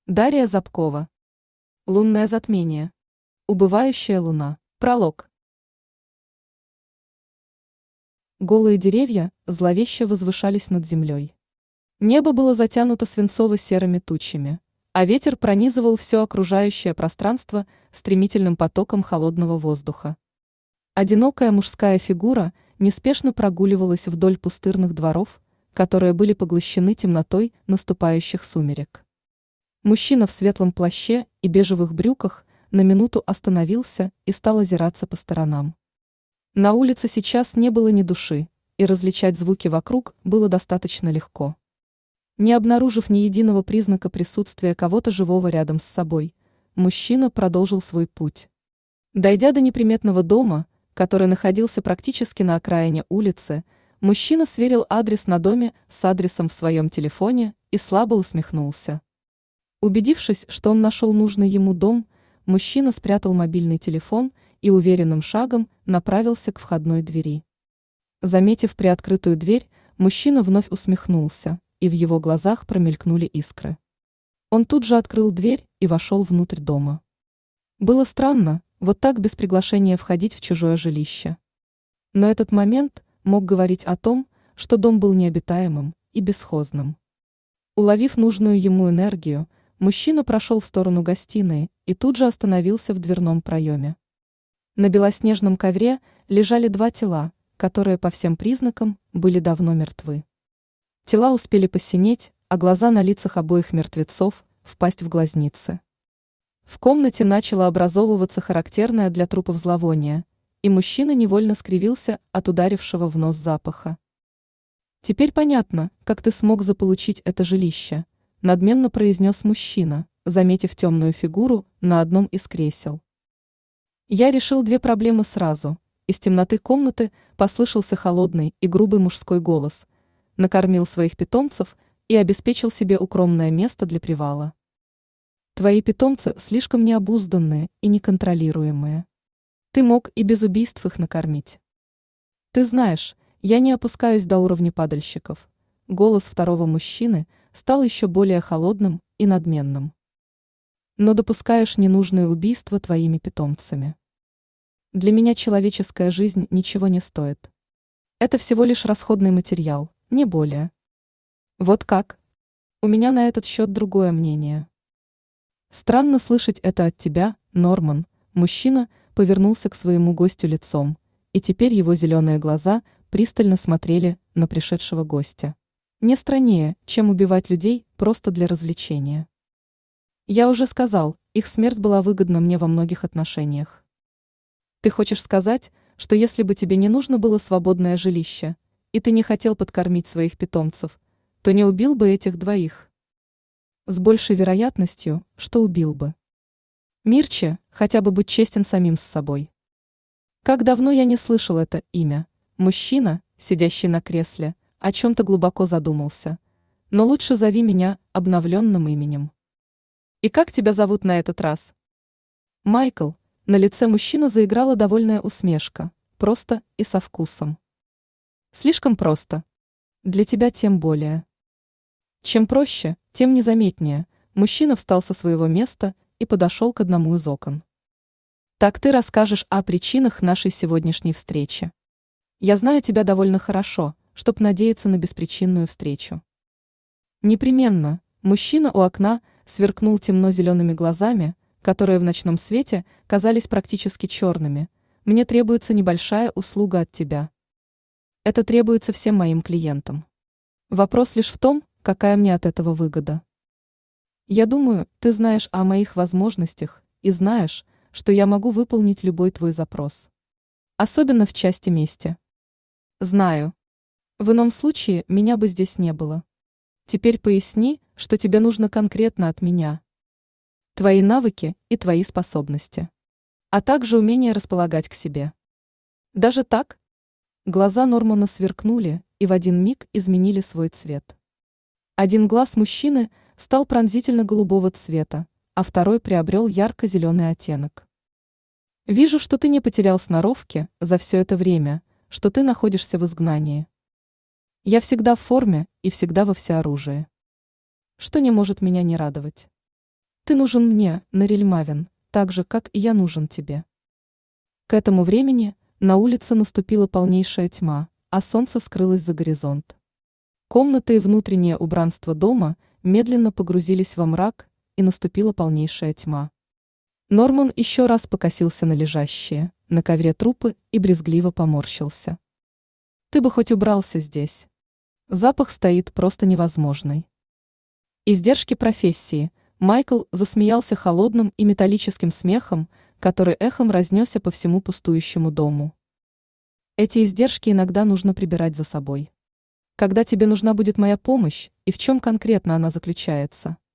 Дарья Запкова. Лунное затмение. Убывающая луна. Пролог. Голые деревья зловеще возвышались над землей. Небо было затянуто свинцово-серыми тучами, а ветер пронизывал все окружающее пространство стремительным потоком холодного воздуха. Одинокая мужская фигура неспешно прогуливалась вдоль пустырных дворов, которые были поглощены темнотой наступающих сумерек. Мужчина в светлом плаще и бежевых брюках на минуту остановился и стал озираться по сторонам. На улице сейчас не было ни души, и различать звуки вокруг было достаточно легко. Не обнаружив ни единого признака присутствия кого-то живого рядом с собой, мужчина продолжил свой путь. Дойдя до неприметного дома, который находился практически на окраине улицы, мужчина сверил адрес на доме с адресом в своем телефоне и слабо усмехнулся. Убедившись, что он нашел нужный ему дом, мужчина спрятал мобильный телефон и уверенным шагом направился к входной двери. Заметив приоткрытую дверь, мужчина вновь усмехнулся, и в его глазах промелькнули искры. Он тут же открыл дверь и вошел внутрь дома. Было странно, вот так без приглашения входить в чужое жилище. Но этот момент мог говорить о том, что дом был необитаемым и бесхозным. Уловив нужную ему энергию, мужчина прошел в сторону гостиной и тут же остановился в дверном проеме. На белоснежном ковре лежали два тела, которые по всем признакам были давно мертвы. Тела успели посинеть, а глаза на лицах обоих мертвецов впасть в глазницы. В комнате начало образовываться характерное для трупов зловоние, и мужчина невольно скривился от ударившего в нос запаха. «Теперь понятно, как ты смог заполучить это жилище», – надменно произнес мужчина, заметив темную фигуру на одном из кресел. «Я решил две проблемы сразу». Из темноты комнаты послышался холодный и грубый мужской голос, накормил своих питомцев и обеспечил себе укромное место для привала. «Твои питомцы слишком необузданные и неконтролируемые. Ты мог и без убийств их накормить. Ты знаешь, я не опускаюсь до уровня падальщиков». Голос второго мужчины стал еще более холодным и надменным. «Но допускаешь ненужные убийства твоими питомцами. Для меня человеческая жизнь ничего не стоит. Это всего лишь расходный материал, не более. Вот как? У меня на этот счет другое мнение». «Странно слышать это от тебя, Норман». Мужчина повернулся к своему гостю лицом, и теперь его зеленые глаза пристально смотрели на пришедшего гостя. «Не страннее, чем убивать людей просто для развлечения. Я уже сказал, их смерть была выгодна мне во многих отношениях. Ты хочешь сказать, что если бы тебе не нужно было свободное жилище, и ты не хотел подкормить своих питомцев, то не убил бы этих двоих?» «С большей вероятностью, что убил бы. Мирче, хотя бы будь честен самим с собой». Как давно я не слышал это имя. Мужчина, сидящий на кресле, о чем-то глубоко задумался. «Но лучше зови меня обновленным именем». «И как тебя зовут на этот раз?» «Майкл». На лице мужчины заиграла довольная усмешка, просто и со вкусом. «Слишком просто. Для тебя тем более». Чем проще, тем незаметнее. Мужчина встал со своего места и подошел к одному из окон. «Так ты расскажешь о причинах нашей сегодняшней встречи. Я знаю тебя довольно хорошо, чтоб надеяться на беспричинную встречу». «Непременно». Мужчина у окна сверкнул темно-зелеными глазами, которые в ночном свете казались практически черными. «Мне требуется небольшая услуга от тебя. Это требуется всем моим клиентам. Вопрос лишь в том, какая мне от этого выгода. Я думаю, ты знаешь о моих возможностях и знаешь, что я могу выполнить любой твой запрос. Особенно в части мести». «Знаю. В ином случае меня бы здесь не было. Теперь поясни, что тебе нужно конкретно от меня. Твои навыки и твои способности. А также умение располагать к себе». «Даже так?» Глаза Нормана сверкнули и в один миг изменили свой цвет. Один глаз мужчины стал пронзительно-голубого цвета, а второй приобрел ярко-зеленый оттенок. «Вижу, что ты не потерял сноровки за все это время, что ты находишься в изгнании. Я всегда в форме и всегда во всеоружии. Что не может меня не радовать. Ты нужен мне, Нариль Мавин, так же, как и я нужен тебе. К этому времени на улице наступила полнейшая тьма, а солнце скрылось за горизонт. Комната и внутреннее убранство дома медленно погрузились во мрак, и наступила полнейшая тьма. Норман еще раз покосился на лежащие на ковре трупы и брезгливо поморщился. Ты бы хоть убрался здесь. Запах стоит просто невозможный. Издержки профессии. Майкл засмеялся холодным и металлическим смехом, который эхом разнесся по всему пустующему дому. Эти издержки иногда нужно прибирать за собой. Когда тебе нужна будет моя помощь, и в чем конкретно она заключается?